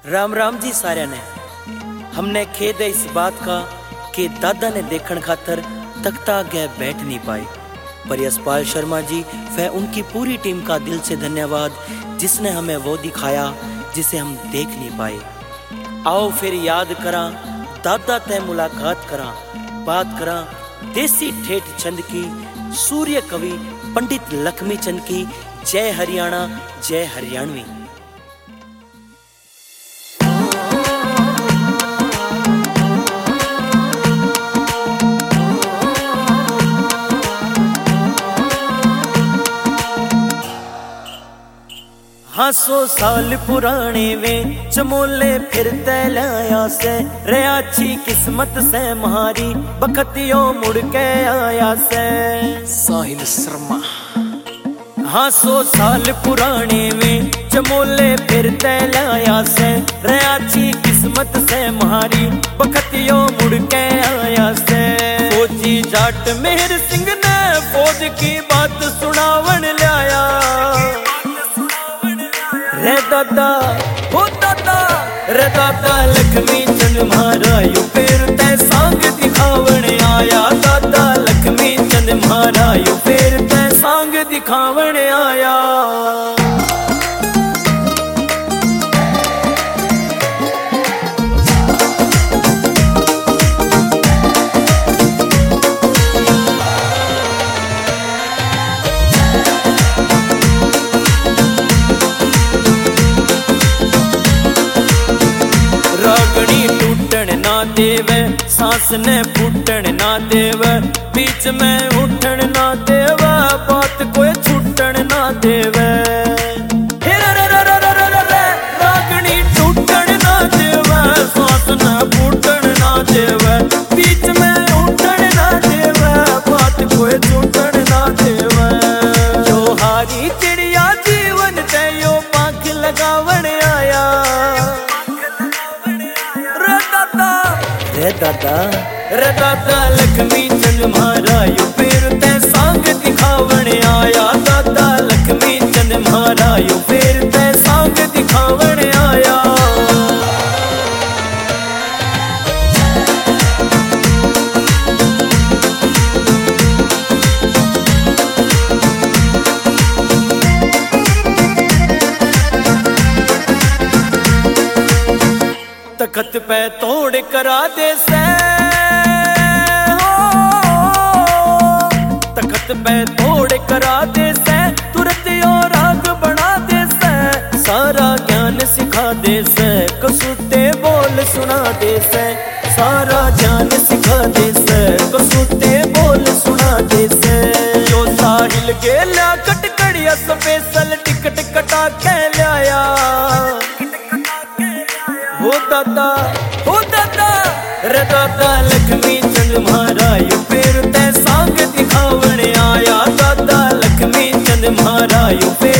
राम राम जी सारे ने। हमने खेद है इस बात का कि दादा ने देखने खातर तख्ता गए बैठ नहीं पाए, पर यशपाल शर्मा जी व उनकी पूरी टीम का दिल से धन्यवाद जिसने हमें वो दिखाया जिसे हम देख नहीं पाए। आओ फिर याद करा दादा ते मुलाकात करा, बात करा देसी ठेठ छंद की, सूर्य कवि पंडित लक्ष्मी चंद की। जय हरियाणा, जय हरियाणवी। हाँ 100 साल पुराने वे चमोले फिरते लाया से, रे अच्छी किस्मत से म्हारी बखतियों मुड़ के आया से। साहिल शर्मा। हाँ 100 साल पुराने वे चमोले फिरते लाया से, रे अच्छी किस्मत से म्हारी बखतियों मुड़ के आया से। फौजी जाट मेहर सिंह ने फौज की बात सुनावन लाया। रे दादा हो दादा, रे दादा लक्ष्मी चंद म्हारा यू पेर ते सांग दिखावण आया। दादा लक्ष्मी चंद म्हारा यू पेर ते सांग दिखावण आया। रागनी टूटन ना देवे, सांस ने फूटन ना देवे, बीच में उठन ना देवे, बात कोई छूटन ना देवे। रागनी टूटन ना देवे, सांस ने फूटन ना देवे, बीच में उठन ना देवे, बात कोई छूटन ना देवे। जो हारी चिड़िया जीवन ते यो पाख लगावण आया। रे दादा लक्ष्मी चंद म्हारा यू पेर ते सांग दिखावण आया। दादा लक्ष्मी चंद म्हारा यू पेर ते सांग दिखावण आया। तखत पे तोड़ करा दे से, तखत पे तोड़ करा दे से, तुरंत यो राग बना दे से, सारा ज्ञान सिखा दे से, कसूते बोल सुना दे से, सारा ज्ञान सिखा दे से, कसूते बोल सुना दे से। जो साहिल गेला कटकड़िया स्पेशल टिकट कटा के लाया। हो दादा रे दादा लक्ष्मी चंद म्हारा यू पेर ते सांग दिखावण आया। दादा लक्ष्मी चंद म्हारा यू पेर